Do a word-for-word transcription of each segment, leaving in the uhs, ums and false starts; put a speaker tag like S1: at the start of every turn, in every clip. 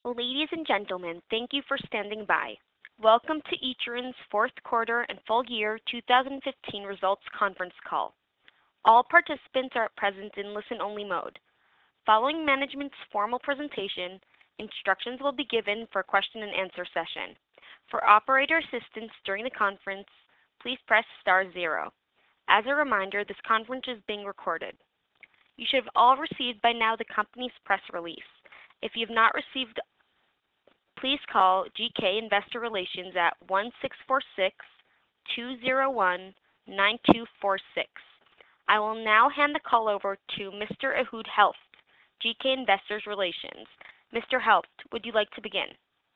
S1: Ladies and gentlemen, thank you for standing by. Welcome to Ituran's fourth quarter and full year two thousand fifteen results conference call. All participants are present in listen-only mode. Following management's formal presentation, instructions will be given for a question and answer session. For operator assistance during the conference, please press star zero. As a reminder, this conference is being recorded. You should have all received by now the company's press release. If you have not received, please call G K Investor Relations at one six four six, two zero one, nine two four six. I will now hand the call over to Mister Ehud Helft, G K Investor Relations. Mister Helft, would you like to begin?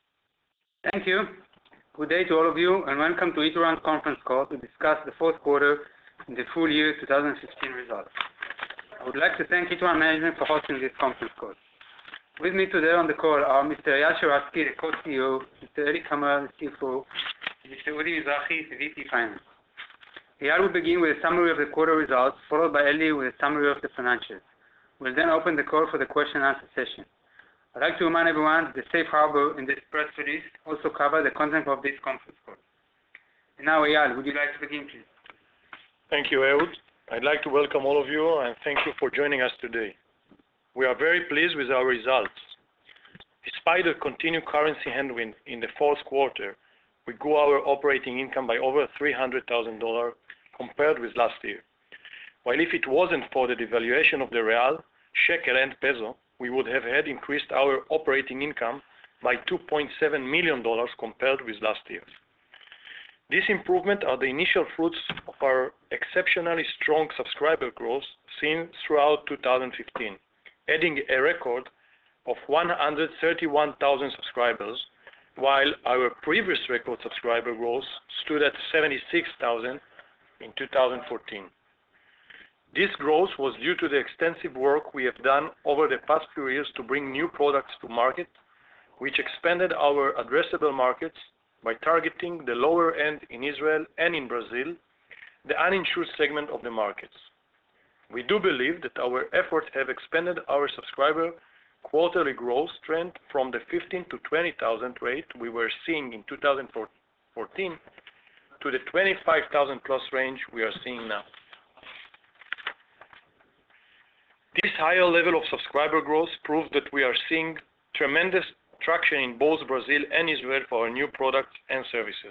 S2: Thank you. Good day to all of you, and welcome to Ituran's conference call to discuss the fourth quarter and the full year twenty fifteen results. I would like to thank Ituran management for hosting this conference call. With me today on the call are Mister Eyal Sheratzky, the co-C E O, Mister Eli Kamer, the C F O, and Mister Udi Mizrahi, the V P Finance. Eyal will begin with a summary of the quarter results, followed by Eli with a summary of the financials. We'll then open the call for the question and answer session. I'd like to remind everyone that the safe harbor in this press release also covers the content of this conference call. And now, Eyal, would you like to begin, please?
S3: Thank you, Ehud. I'd like to welcome all of you and thank you for joining us today. We are very pleased with our results. Despite the continued currency headwind in the fourth quarter, we grew our operating income by over three hundred thousand dollars compared with last year. While if it wasn't for the devaluation of the real, shekel, and peso, we would have had increased our operating income by two point seven million dollars compared with last year. These improvements are the initial fruits of our exceptionally strong subscriber growth seen throughout two thousand fifteen, adding a record of one hundred thirty-one thousand subscribers, while our previous record subscriber growth stood at seventy-six thousand in two thousand fourteen. This growth was due to the extensive work we have done over the past few years to bring new products to market, which expanded our addressable markets by targeting the lower end in Israel and in Brazil, the uninsured segment of the markets. We do believe that our efforts have expanded our subscriber quarterly growth trend from the fifteen to twenty thousand rate we were seeing in two thousand fourteen to the twenty-five thousand plus range we are seeing now. This higher level of subscriber growth proves that we are seeing tremendous traction in both Brazil and Israel for our new products and services.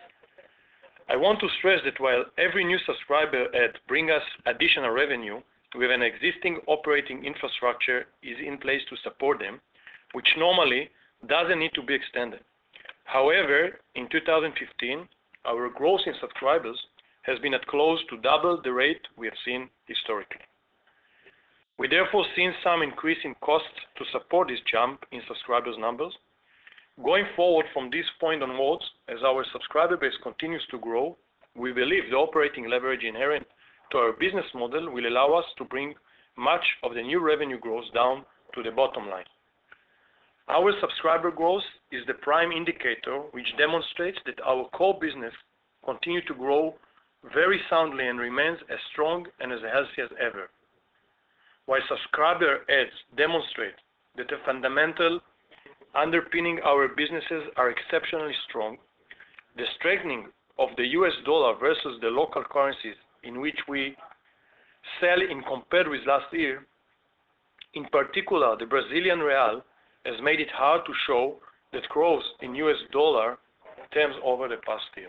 S3: I want to stress that while every new subscriber add bring us additional revenue, we have an existing operating infrastructure is in place to support them, which normally doesn't need to be extended. However, in two thousand fifteen, our growth in subscribers has been at close to double the rate we have seen historically. We therefore seen some increase in costs to support this jump in subscribers numbers. Going forward from this point onwards, as our subscriber base continues to grow, we believe the operating leverage inherent to our business model will allow us to bring much of the new revenue growth down to the bottom line. Our subscriber growth is the prime indicator which demonstrates that our core business continues to grow very soundly and remains as strong and as healthy as ever. While subscriber adds demonstrate that the fundamental underpinning our businesses are exceptionally strong, the strengthening of the U S dollar versus the local currencies in which we sell in compared with last year, in particular the Brazilian real, has made it hard to show that growth in U S dollar terms over the past year.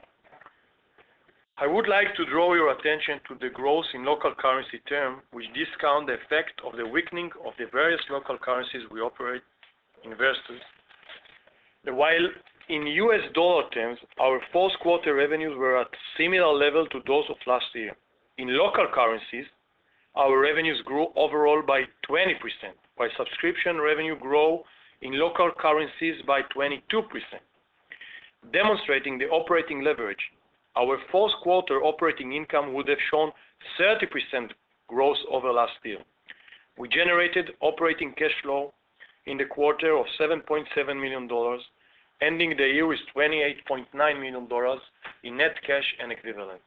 S3: I would like to draw your attention to the growth in local currency term, which discount the effect of the weakening of the various local currencies we operate in versus. While in U S dollar terms, our fourth quarter revenues were at similar level to those of last year. In local currencies, our revenues grew overall by twenty percent, while subscription revenue grew in local currencies by twenty-two percent, demonstrating the operating leverage. Our fourth quarter operating income would have shown thirty percent growth over last year. We generated operating cash flow in the quarter of seven point seven million dollars, ending the year with twenty-eight point nine million dollars in net cash and equivalents.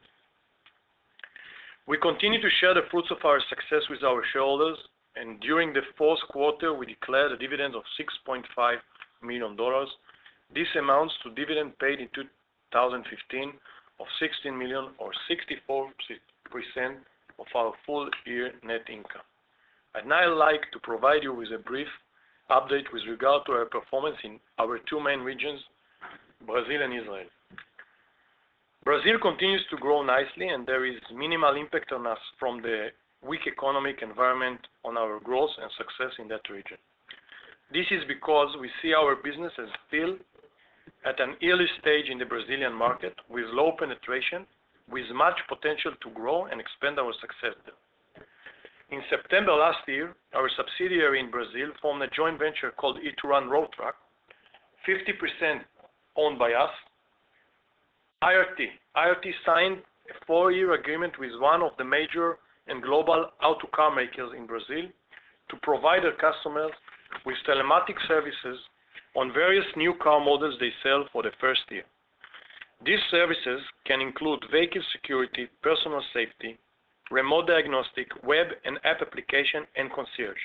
S3: We continue to share the fruits of our success with our shareholders, and during the fourth quarter, we declared a dividend of six point five million dollars. This amounts to dividend paid in two thousand fifteen of sixteen million dollars or sixty-four percent of our full year net income. I'd now like to provide you with a brief update with regard to our performance in our two main regions, Brazil and Israel. Brazil continues to grow nicely, and there is minimal impact on us from the weak economic environment on our growth and success in that region. This is because we see our business as still at an early stage in the Brazilian market with low penetration, with much potential to grow and expand our success there. In September last year, our subsidiary in Brazil formed a joint venture called Ituran Road Track, fifty percent owned by us. I R T. I R T signed a four-year agreement with one of the major and global auto car makers in Brazil to provide their customers with telematic services on various new car models they sell for the first year. These services can include vehicle security, personal safety, remote diagnostic, web and app application, and concierge.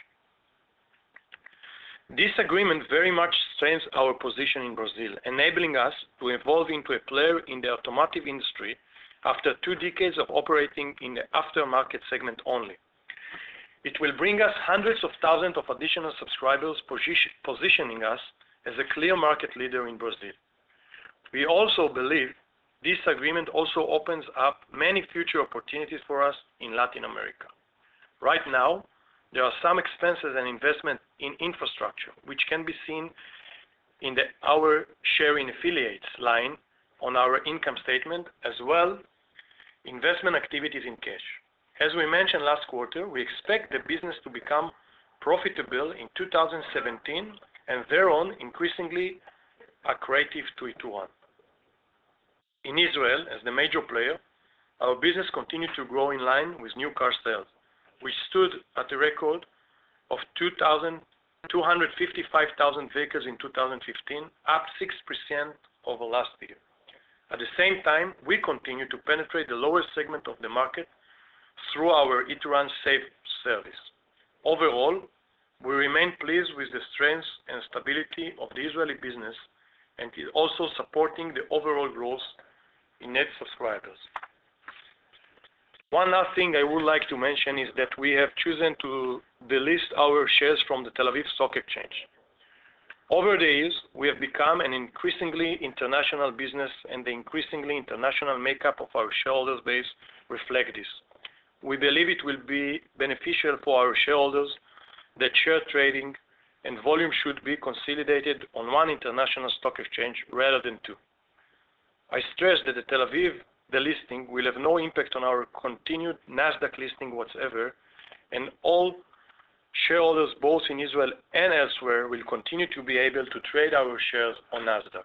S3: This agreement very much strengthens our position in Brazil, enabling us to evolve into a player in the automotive industry after two decades of operating in the aftermarket segment only. It will bring us hundreds of thousands of additional subscribers, position, positioning us as a clear market leader in Brazil. We also believe this agreement also opens up many future opportunities for us in Latin America. Right now, there are some expenses and investment in infrastructure, which can be seen in the our share in affiliates line on our income statement, as well investment activities in cash. As we mentioned last quarter, we expect the business to become profitable in two thousand seventeen and thereon increasingly accretive to Ituran. In Israel, as the major player, our business continued to grow in line with new car sales, which stood at a record of two hundred fifty-five thousand vehicles in two thousand fifteen, up six percent over last year. At the same time, we continue to penetrate the lower segment of the market through our Ituran Safe service. Overall, we remain pleased with the strength and stability of the Israeli business, and is also supporting the overall growth in net subscribers. One last thing I would like to mention is that we have chosen to delist our shares from the Tel Aviv Stock Exchange. Over the years, we have become an increasingly international business, and the increasingly international makeup of our shareholders base reflect this. We believe it will be beneficial for our shareholders that share trading and volume should be consolidated on one international stock exchange rather than two. I stress that the Tel Aviv delisting will have no impact on our continued NASDAQ listing whatsoever, and all shareholders both in Israel and elsewhere will continue to be able to trade our shares on NASDAQ.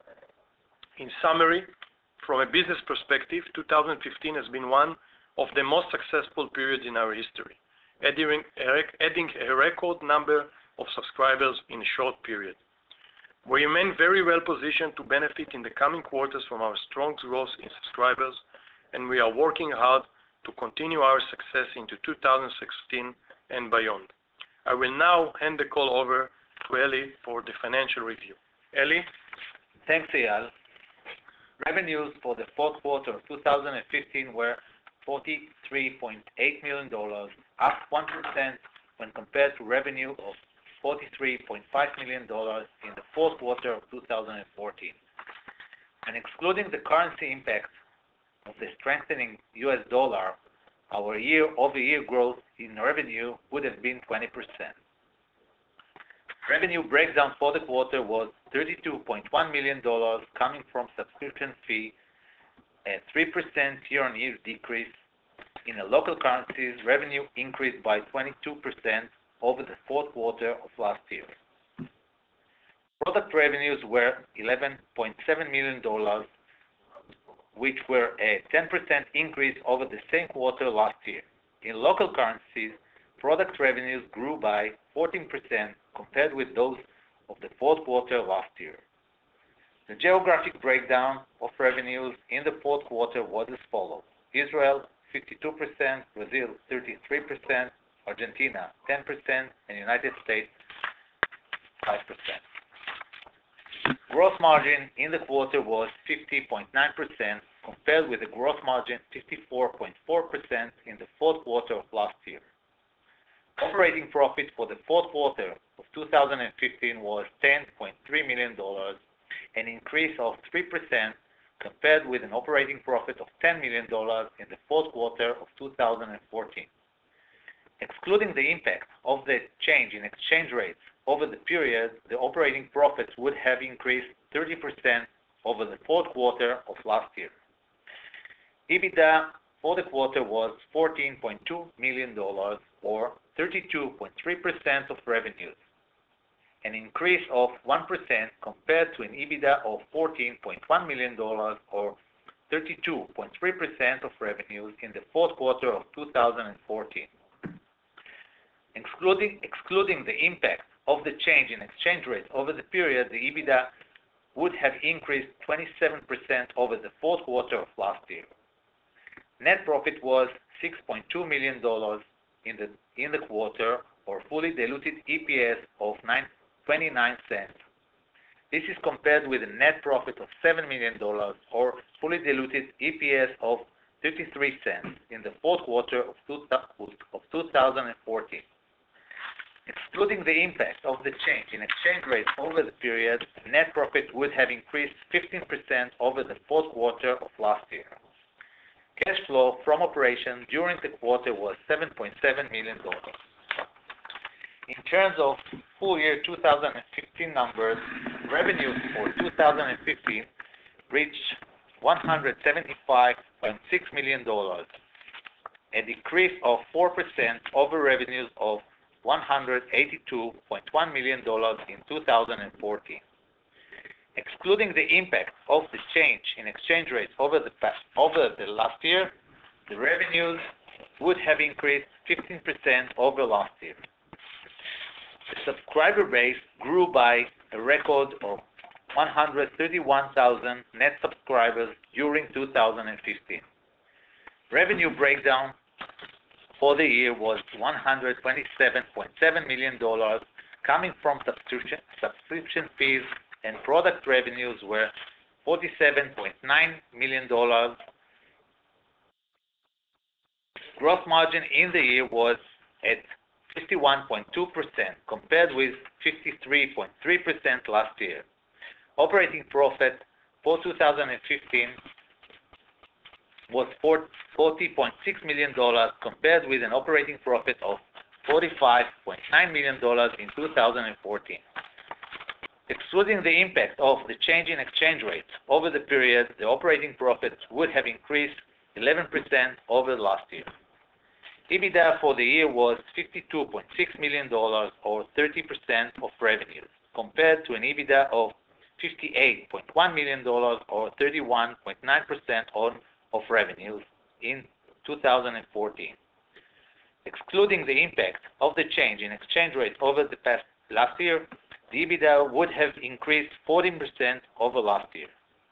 S3: In summary, from a business perspective, two thousand fifteen has been one of the most successful periods in our history, adding a record number of subscribers in a short period. We remain very well positioned to benefit in the coming quarters from our strong growth in subscribers, and we are working hard to continue our success into two thousand sixteen and beyond. I will now hand the call over to Eli for the financial review. Eli?
S4: Thanks, Eyal. Revenues for the fourth quarter of two thousand fifteen were forty-three point eight million dollars, up one percent when compared to revenue of forty-three point five million dollars in the fourth quarter of two thousand fourteen. And excluding the currency impact of the strengthening U S dollar, our year-over-year growth in revenue would have been twenty percent. Revenue breakdown for the quarter was thirty-two point one million dollars coming from subscription fee, a three percent year-on-year decrease. In the local currencies, revenue increased by twenty-two percent over the fourth quarter of last year. Product revenues were eleven point seven million dollars, which were a ten percent increase over the same quarter last year. In local currencies, product revenues grew by fourteen percent compared with those of the fourth quarter last year. The geographic breakdown of revenues in the fourth quarter was as follows: Israel, fifty-two percent, Brazil, thirty-three percent, Argentina, ten percent, and United States, five percent. gross margin in the quarter was fifty point nine percent, compared with a gross margin fifty-four point four percent in the fourth quarter of last year. Operating profit for the fourth quarter of two thousand fifteen was ten point three million dollars, an increase of three percent compared with an operating profit of ten million dollars in the fourth quarter of two thousand fourteen. Excluding the impact of the change in exchange rates over the period, the operating profits would have increased thirty percent over the fourth quarter of last year. EBITDA for the quarter was fourteen point two million dollars, or thirty-two point three percent of revenues, an increase of one percent compared to an EBITDA of fourteen point one million dollars, or thirty-two point three percent of revenues in the fourth quarter of two thousand fourteen. Excluding, excluding the impact of the change in exchange rate over the period, the EBITDA would have increased twenty-seven percent over the fourth quarter of last year. Net profit was six point two million dollars in the in the quarter, or fully diluted E P S of twenty-nine cents. This is compared with a net profit of seven million dollars, or fully diluted E P S of fifty-three cents in the fourth quarter of two thousand fourteen. Excluding the impact of the change in exchange rate over the period, net profit would have increased fifteen percent over the fourth quarter of last year. Cash flow from operations during the quarter was seven point seven million dollars. In terms of full year two thousand fifteen numbers, revenues for two thousand fifteen reached one hundred seventy-five point six million dollars, a decrease of four percent over revenues of one hundred eighty-two point one million dollars in two thousand fourteen. Excluding the impact of the change in exchange rates over the past, over the last year, the revenues would have increased fifteen percent over last year. The subscriber base grew by a record of one hundred thirty-one thousand net subscribers during two thousand fifteen. Revenue breakdown for the year was one hundred twenty-seven point seven million dollars, coming from subscription, subscription fees, and product revenues were forty-seven point nine million dollars. Gross margin in the year was at fifty-one point two percent, compared with fifty-three point three percent last year. Operating profit for two thousand fifteen was forty point six million dollars, compared with an operating profit of forty-five point nine million dollars in two thousand fourteen. Excluding the impact of the change in exchange rates over the period, the operating profit would have increased eleven percent over last year. EBITDA for the year was fifty-two point six million dollars, or thirty percent of revenues, compared to an EBITDA of fifty-eight point one million dollars, or thirty-one point nine percent of revenues in two thousand fourteen. Excluding the impact of the change in exchange rate over the past last year, the EBITDA would have increased fourteen percent over last year.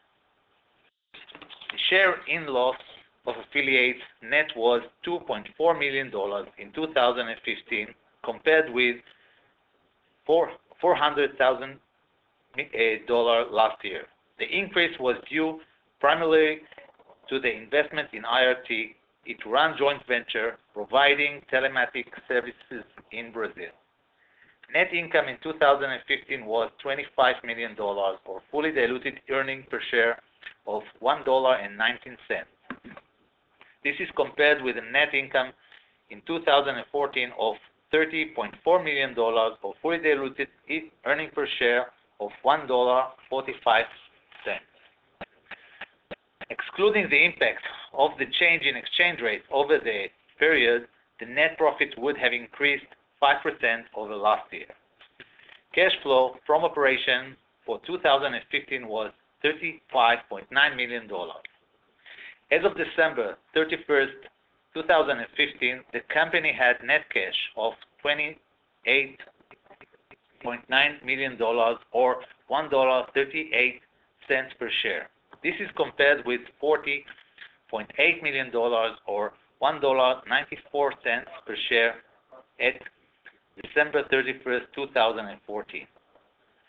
S4: The share in loss of affiliates net was two point four million dollars in two thousand fifteen, compared with four hundred thousand dollars last year. The increase was due primarily to the investment in I R T, Ituran joint venture, providing telematic services in Brazil. Net income in two thousand fifteen was twenty-five million dollars, or fully diluted earnings per share of one dollar and nineteen cents. This is compared with a net income in two thousand fourteen of thirty point four million dollars, or fully diluted earnings per share of one dollar and forty-five cents. Excluding the impact of the change in exchange rate over the period, the net profit would have increased five percent over last year. Cash flow from operations for two thousand fifteen was thirty-five point nine million dollars. As of December thirty-first, two thousand fifteen, the company had net cash of twenty-eight point nine million dollars, or one dollar and thirty-eight cents per share. This is compared with forty point eight million dollars, or one dollar and ninety-four cents per share at December thirty-first, two thousand fourteen.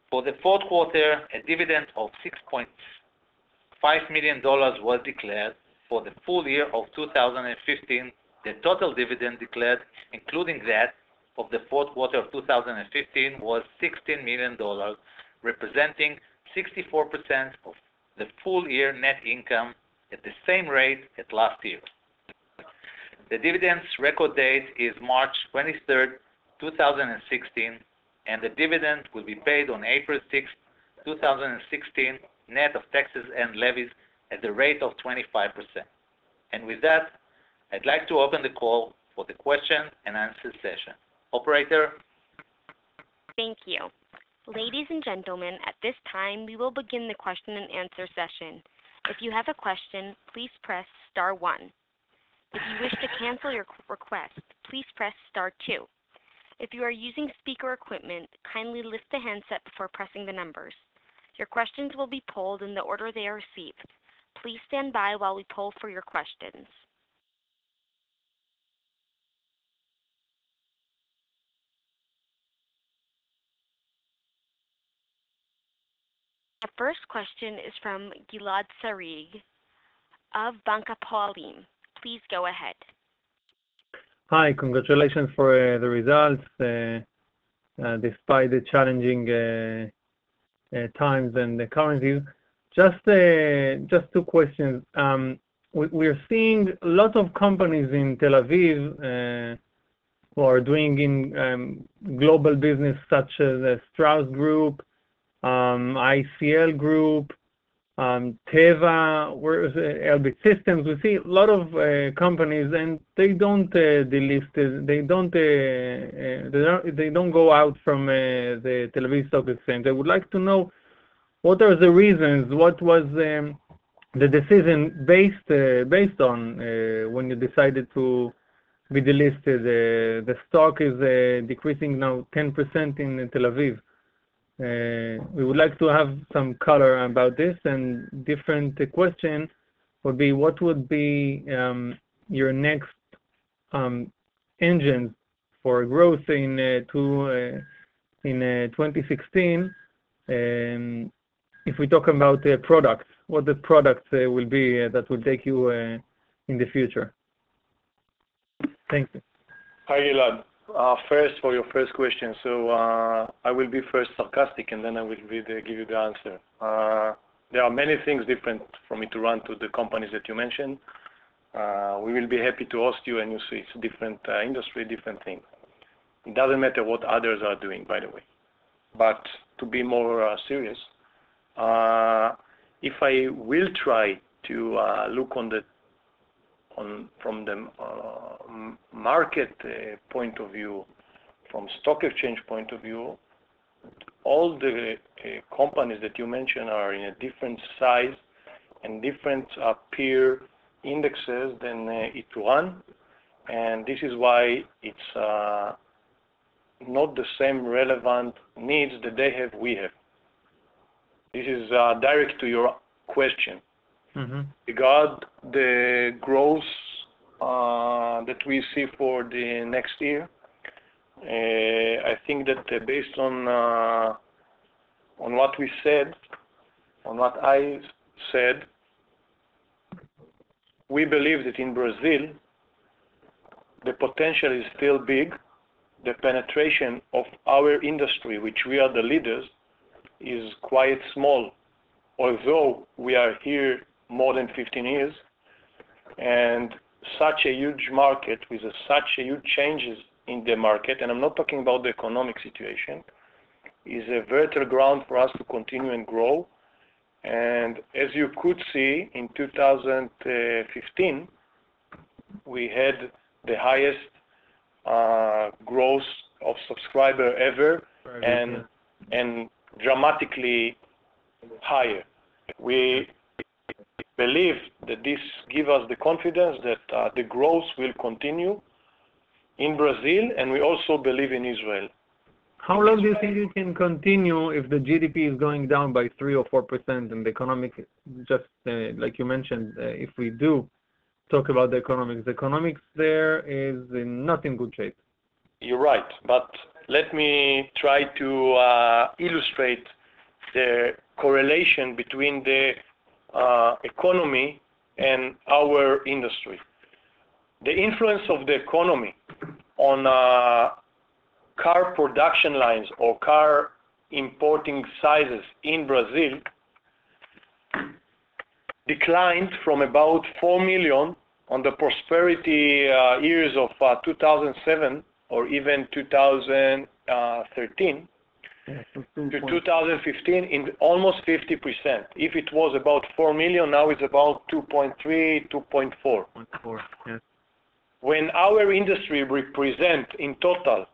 S4: For the fourth quarter, a dividend of six point five million dollars was declared. For the full year of two thousand fifteen, the total dividend declared, including that of the fourth quarter of two thousand fifteen, was sixteen million dollars, representing sixty-four percent of the full year net income at the same rate as last year. The dividend's record date is March twenty-third, two thousand sixteen, and the dividend will be paid on April sixth, two thousand sixteen, net of taxes and levies at the rate of twenty-five percent. And with that, I'd like to open the call for the question and answer session. Operator?
S1: Thank you. Ladies and gentlemen, at this time, we will begin the question and answer session. If you have a question, please press star one. If you wish to cancel your request, please press star two. If you are using speaker equipment, kindly lift the handset before pressing the numbers. Your questions will be polled in the order they are received. Please stand by while we poll for your questions. The first question is from Gilad Sarig of Bank Hapoalim. Please go ahead.
S5: Hi, congratulations for uh, the results. Uh, uh, despite the challenging uh, uh, times and the currencies, just uh, just two questions. Um, we, we're seeing a lot of companies in Tel Aviv uh, who are doing in um, global business, such as the Strauss Group, um, I C L Group, um, Teva, where's uh, Elbit Systems. We see a lot of uh, companies, and they don't uh, delist. They don't. Uh, uh, they don't. They don't go out from uh, the Tel Aviv Stock Exchange. I would like to know what are the reasons. What was um, the decision based uh, based on uh, when you decided to be delisted? Uh, the stock is uh, decreasing now ten percent in Tel Aviv. Uh, we would like to have some color about this, and different uh, question would be what would be um, your next um, engine for growth in uh, to, uh, in uh, twenty sixteen. Um, if we talk about uh, products, what the products uh, will be uh, that will take you uh, in the future. Thank you.
S3: Hi, Gilad. Uh, first, for your first question, so uh, I will be first sarcastic and then I will be the, give you the answer. Uh, there are many things different from Ituran to the companies that you mentioned. Uh, we will be happy to host you, and you see it's different uh, industry, different things. It doesn't matter what others are doing, by the way. But to be more uh, serious, uh, if I will try to uh, look on the On, from the uh, market uh, point of view, from stock exchange point of view, all the uh, companies that you mentioned are in a different size and different uh, peer indexes than uh, Ituran, and this is why it's uh, not the same relevant needs that they have, we have. This is uh, direct to your question. Mm-hmm. Regard the growth uh, that we see for the next year, uh, I think that uh, based on uh, on what we said, on what I said, we believe that in Brazil the potential is still big. The penetration of our industry, which we are the leaders, is quite small, although we are here more than fifteen years, and such a huge market with a, such a huge changes in the market, and I'm not talking about the economic situation, is a fertile ground for us to continue and grow. And as you could see, in two thousand fifteen, we had the highest uh, growth of subscriber ever, right, and yeah. and dramatically higher. We believe that this gives us the confidence that uh, the growth will continue in Brazil, and we also believe in Israel.
S5: How long do you think it can continue if the G D P is going down by three or four percent and the economic, just uh, like you mentioned, uh, if we do talk about the economics, the economics there is in not in good shape?
S3: You're right, but let me try to uh, illustrate the correlation between the uh, economy and our industry. The influence of the economy on uh, car production lines or car importing sizes in Brazil declined from about four million on the prosperity uh, years of uh, two thousand seven or even two thousand thirteen to two thousand fifteen in almost fifty percent. If it was about four million, now it's about two point three, two point four.
S5: Yes.
S3: When our industry represents in total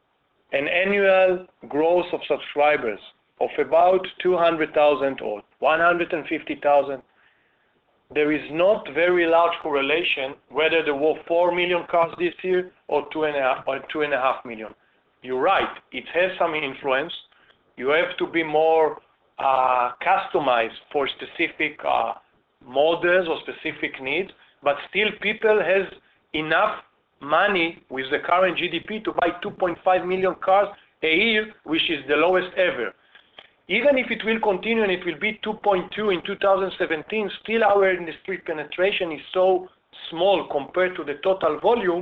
S3: an annual growth of subscribers of about two hundred thousand or one hundred fifty thousand, there is not very large correlation whether there were four million cars this year or two and a half or two and a half million. You're right, it has some influence. You have to be more uh, customized for specific uh, models or specific needs, but still people has enough money with the current G D P to buy two point five million cars a year, which is the lowest ever. Even if it will continue and it will be two point two in two thousand seventeen, still our industry penetration is so small compared to the total volume,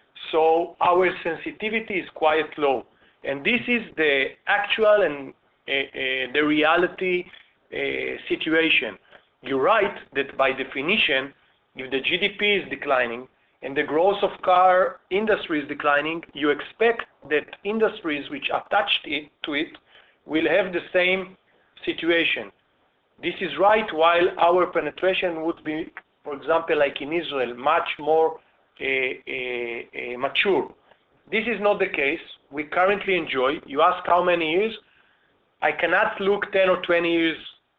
S3: so our sensitivity is quite low. And this is the actual and uh, uh, the reality uh, situation. You're right that by definition, if the G D P is declining and the growth of car industry is declining, you expect that industries which attached it, to it will have the same situation. This is right, while our penetration would be, for example, like in Israel, much more uh, uh, uh, mature. This is not the case. We currently enjoy. You ask how many years? I cannot look ten or twenty years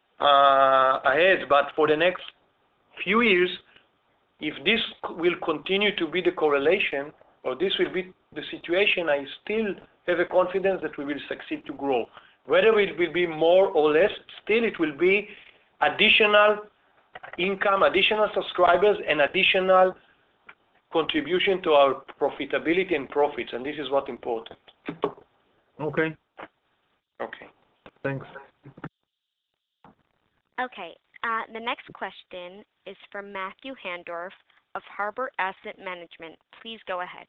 S3: uh, ahead, but for the next few years, if this will continue to be the correlation, or this will be the situation, I still have a confidence that we will succeed to grow. Whether it will be more or less, still it will be additional income, additional subscribers, and additional contribution to our profitability and profits, and this is what's important.
S5: Okay.
S3: Okay.
S5: Thanks.
S1: Okay, uh, the next question is from Matthew Handorf of Harbor Asset Management. Please go ahead.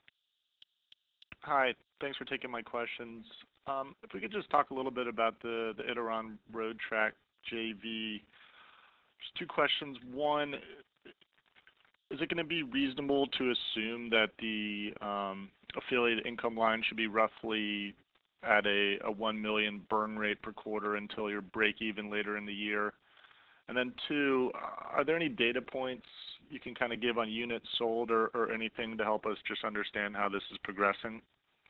S6: Hi, thanks for taking my questions. Um, if we could just talk a little bit about the, the Ituran Road Track J V. Just two questions. One, is it going to be reasonable to assume that the um, affiliate income line should be roughly at a, a one million burn rate per quarter until you're break even later in the year? And then two, are there any data points you can kind of give on units sold or, or anything to help us just understand how this is progressing?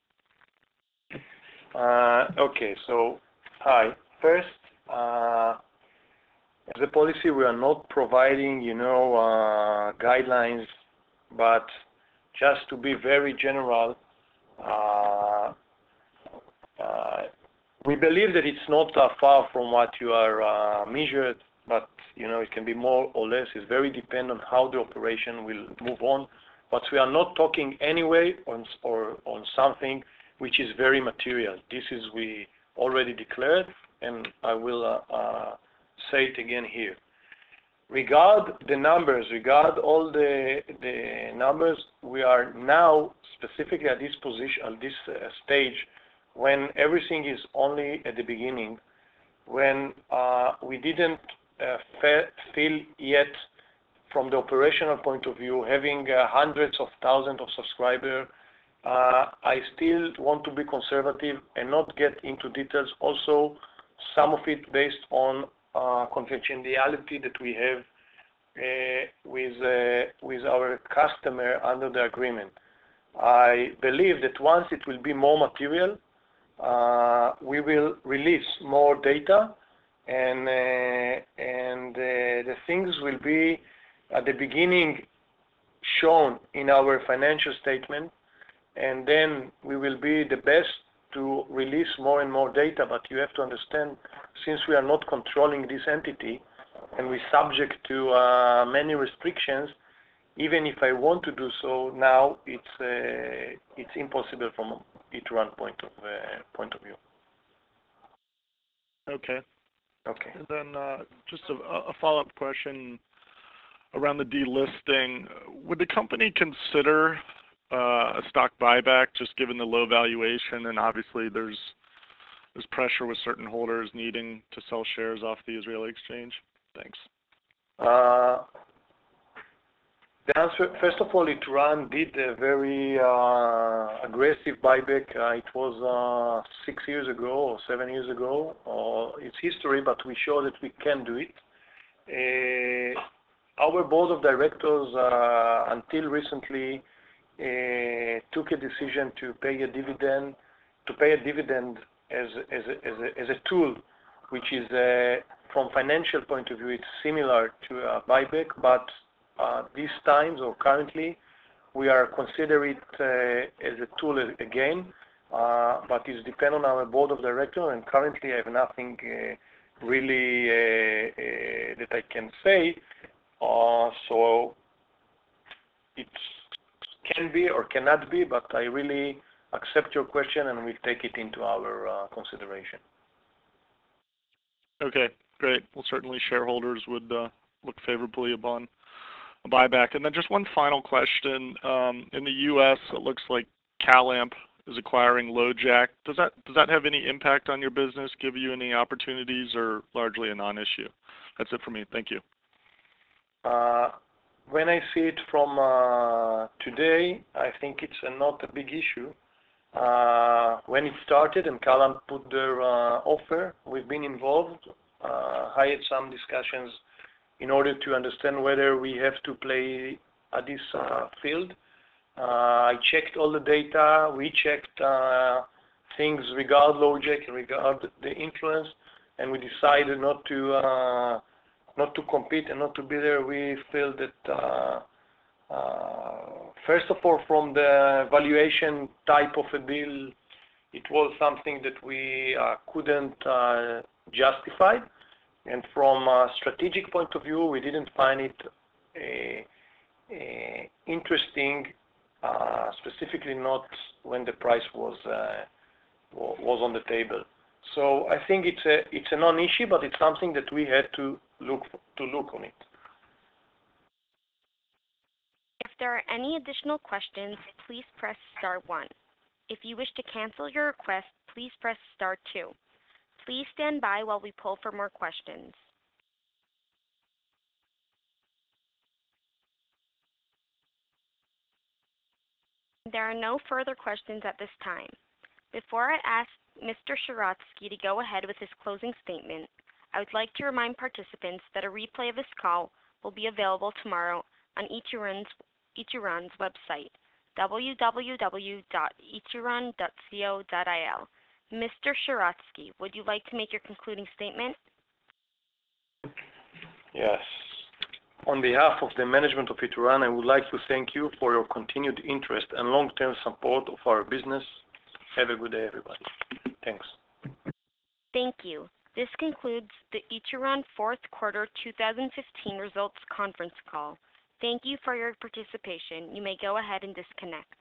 S3: Uh, okay, so hi. First, uh, as a policy, we are not providing, you know, uh, guidelines, but just to be very general, uh, uh, we believe that it's not uh, far from what you are uh, measured, but, you know, it can be more or less. It's very dependent on how the operation will move on. But we are not talking anyway on, or on something which is very material. This is we already declared, and I will uh, uh, say it again here. Regard the numbers, regard all the the numbers, we are now specifically at this position, at this uh, stage, when everything is only at the beginning, when uh, we didn't uh, fe- feel yet from the operational point of view, having uh, hundreds of thousands of subscribers. Uh, I still want to be conservative and not get into details. Also, some of it based on uh, confidentiality that we have uh, with uh, with our customer under the agreement. I believe that once it will be more material, uh, we will release more data, and uh, and uh, the things will be at the beginning shown in our financial statement. And then we will be the best to release more and more data. But you have to understand, since we are not controlling this entity and we're subject to uh, many restrictions, even if I want to do so now, it's uh, it's impossible from Ituran point of uh, point of view.
S6: Okay.
S7: Okay.
S6: And then uh, just a, a follow-up question around the delisting. Would the company consider uh, a stock buyback just given the low valuation, and obviously there's there's pressure with certain holders needing to sell shares off the Israeli exchange? Thanks.
S7: Uh, the answer, first of all, Ituran did a very uh, aggressive buyback. Uh, it was uh, six years ago or seven years ago. Uh, it's history, but we show that we can do it. Uh, our board of directors, uh, until recently, uh, took a decision to pay a dividend, to pay a dividend as as a, as a, as a tool, which is uh, from financial point of view, it's similar to a buyback, but uh, these times or currently, we are consider it uh, as a tool again, uh, but it depends on our board of directors, and currently I have nothing uh, really uh, uh, that I can say. Uh, so it can be or cannot be, but I really accept your question and we'll take it into our uh, consideration.
S6: Okay, great. Well, certainly shareholders would uh, look favorably upon a buyback. And then just one final question. Um, in the U S, it looks like CalAmp is acquiring LoadJack. Does that does that have any impact on your business, give you any opportunities, or largely a non-issue? That's it for me. Thank you.
S7: Uh, when I see it from uh, today, I think it's uh, not a big issue. Uh, when it started and CalAmp put their uh, offer, we've been involved. Uh, I had some discussions in order to understand whether we have to play at this uh, field. Uh, I checked all the data. We checked uh, things regard LoadJack, regard the influence, and we decided not to uh, not to compete and not to be there. We feel that. Uh, Uh, first of all, from the valuation type of a deal, it was something that we uh, couldn't uh, justify. And from a strategic point of view, we didn't find it uh, uh, interesting, uh, specifically not when the price was uh, was on the table. So I think it's a it's a non-issue, but it's something that we had to look to look on it.
S1: If there are any additional questions, please press star one. If you wish to cancel your request, please press star two. Please stand by while we pull for more questions. There are no further questions at this time. Before I ask Mister Sheratzky to go ahead with his closing statement, I would like to remind participants that a replay of this call will be available tomorrow on Ituran's Ituran's website, w w w dot ituran dot co dot i l. Mister Sheratzky, would you like to make your concluding statement?
S7: Yes. On behalf of the management of Ituran, I would like to thank you for your continued interest and long-term support of our business. Have a good day, everybody. Thanks.
S1: Thank you. This concludes the Ituran fourth quarter two thousand fifteen results conference call. Thank you for your participation. You may go ahead and disconnect.